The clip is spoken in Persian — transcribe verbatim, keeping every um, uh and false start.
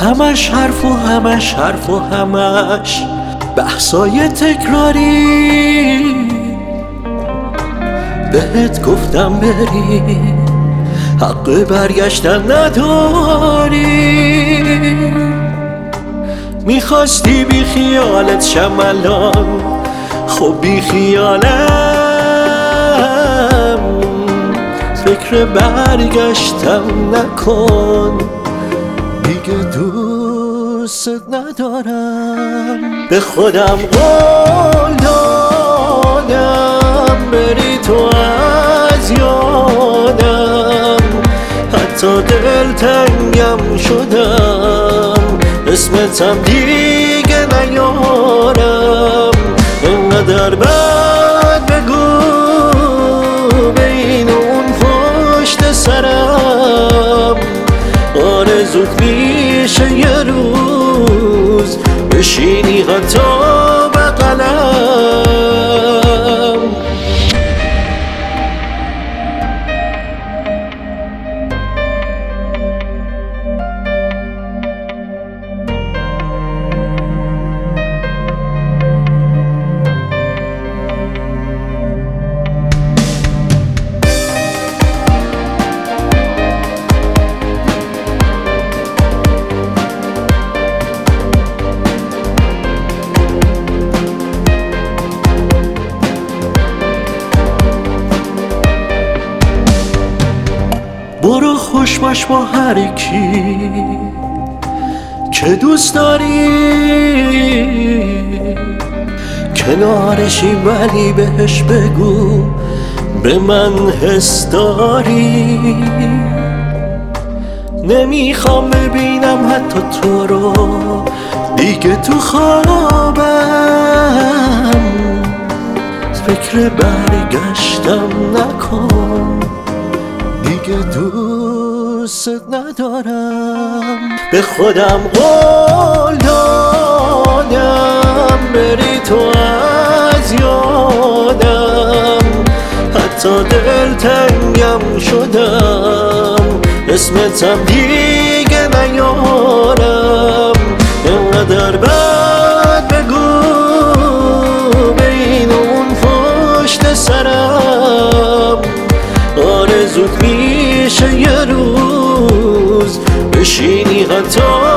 همش حرف و همش حرف و همش بحثای تکراری. بهت گفتم بری حق برگشتن نداری. میخواستی بی خیالت شم الان، خب بی خیالم. فکر برگشتم نکن، دیگه دوست ندارم. به خودم قول دادم بری تو از یادم، حتی دلتنگم شدم، اسمتم دیگه نیارم. اینقدر بد بگو بین اون پشت سرم، آرزوت میشه یه روز بشینی حتی بغلم. برو خوش باش با هر کی که دوست داری، کنارشی ولی بهش بگو به من حس داری. نمیخوام ببینم حتی تو رو دیگه تو خوابم، فکر برگشتم نکن، دیگه دوست ندارم. به خودم قول دادم بری تو از یادم، حتی دلتنگم شدم، اسمتم دیگه نیارم. اینقدر بد بگو بین اون پشت سرم، آرزوت میشه یه روز بشینی حتی